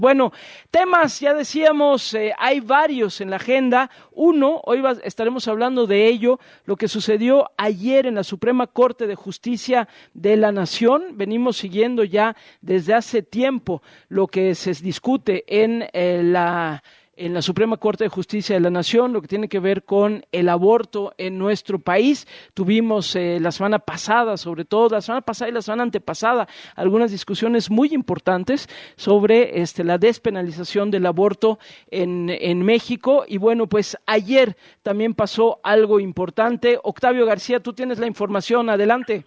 Bueno, temas, ya decíamos, hay varios en la agenda. Uno, estaremos hablando de ello, lo que sucedió ayer en la Suprema Corte de Justicia de la Nación. Venimos siguiendo ya desde hace tiempo lo que se discute en la Suprema Corte de Justicia de la Nación, lo que tiene que ver con el aborto en nuestro país. Tuvimos la semana pasada, sobre todo la semana pasada y la semana antepasada, algunas discusiones muy importantes sobre la despenalización del aborto en México. Y bueno, pues ayer también pasó algo importante. Octavio García, tú tienes la información, adelante.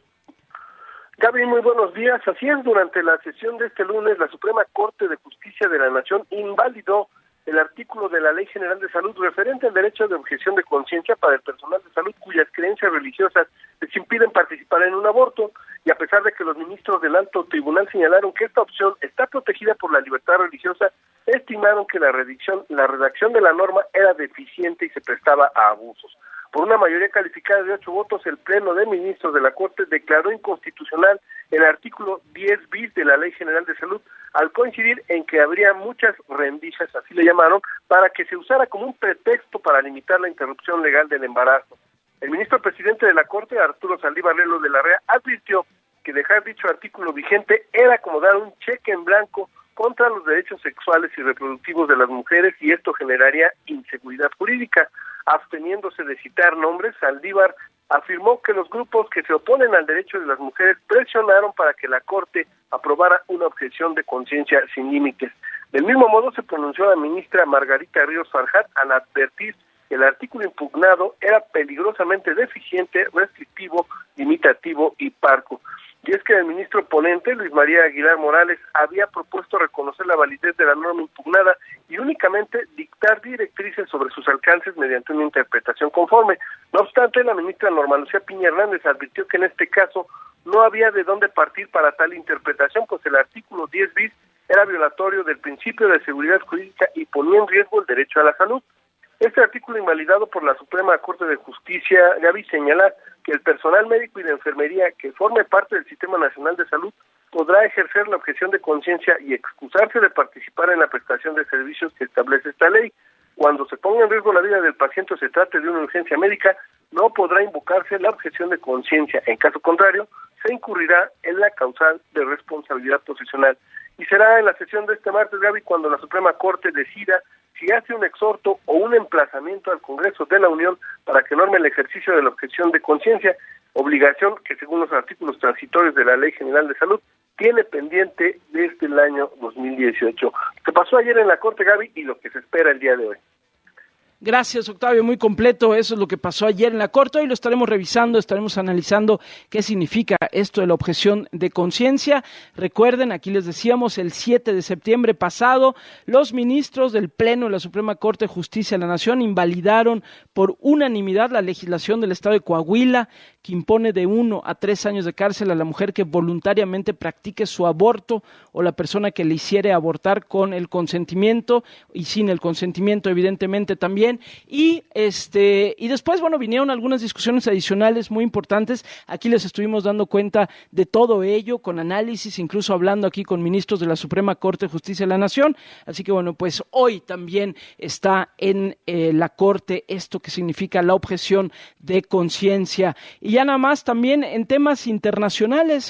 Gaby, muy buenos días. Así es, durante la sesión de este lunes, la Suprema Corte de Justicia de la Nación invalidó el artículo de la Ley General de Salud referente al derecho de objeción de conciencia para el personal de salud cuyas creencias religiosas les impiden participar en un aborto, y a pesar de que los ministros del Alto Tribunal señalaron que esta opción está protegida por la libertad religiosa, estimaron que la redacción de la norma era deficiente y se prestaba a abusos. Por una mayoría calificada de 8 votos, el Pleno de Ministros de la Corte declaró inconstitucional el artículo 10 bis de la Ley General de Salud, al coincidir en que habría muchas rendijas, así le llamaron, para que se usara como un pretexto para limitar la interrupción legal del embarazo. El ministro presidente de la Corte, Arturo Saldívar Lelo de la Rea, advirtió que dejar dicho artículo vigente era como dar un cheque en blanco contra los derechos sexuales y reproductivos de las mujeres, y esto generaría inseguridad jurídica. Absteniéndose de citar nombres, Saldívar afirmó que los grupos que se oponen al derecho de las mujeres presionaron para que la Corte aprobara una objeción de conciencia sin límites. Del mismo modo se pronunció la ministra Margarita Ríos Farjat al advertir que el artículo impugnado era peligrosamente deficiente, restrictivo, limitativo y parco. Y es que el ministro ponente, Luis María Aguilar Morales, había propuesto reconocer la validez de la norma impugnada y únicamente dictar directrices sobre sus alcances mediante una interpretación conforme. No obstante, la ministra Norma Lucía Piña Hernández advirtió que en este caso no había de dónde partir para tal interpretación, pues el artículo 10 bis era violatorio del principio de seguridad jurídica y ponía en riesgo el derecho a la salud. Este artículo invalidado por la Suprema Corte de Justicia, Gaby, señala que el personal médico y de enfermería que forme parte del Sistema Nacional de Salud podrá ejercer la objeción de conciencia y excusarse de participar en la prestación de servicios que establece esta ley. Cuando se ponga en riesgo la vida del paciente o se trate de una urgencia médica, no podrá invocarse la objeción de conciencia. En caso contrario, se incurrirá en la causal de responsabilidad profesional. Y será en la sesión de este martes, Gaby, cuando la Suprema Corte decida si hace un exhorto o un emplazamiento al Congreso de la Unión para que norme el ejercicio de la objeción de conciencia, obligación que según los artículos transitorios de la Ley General de Salud tiene pendiente desde el año 2018. Lo que pasó ayer en la Corte, Gaby, y lo que se espera el día de hoy. Gracias, Octavio, muy completo. Eso es lo que pasó ayer en la Corte. Hoy lo estaremos revisando, estaremos analizando qué significa esto de la objeción de conciencia. Recuerden, aquí les decíamos, el 7 de septiembre pasado, los ministros del Pleno de la Suprema Corte de Justicia de la Nación invalidaron por unanimidad la legislación del Estado de Coahuila, que impone de 1 a 3 años de cárcel a la mujer que voluntariamente practique su aborto o la persona que le hiciere abortar con el consentimiento y sin el consentimiento, evidentemente, también. Y después, bueno, vinieron algunas discusiones adicionales muy importantes. Aquí les estuvimos dando cuenta de todo ello, con análisis, incluso hablando aquí con ministros de la Suprema Corte de Justicia de la Nación. Así que bueno, pues hoy también está en la Corte esto que significa la objeción de conciencia. Y ya nada más también en temas internacionales,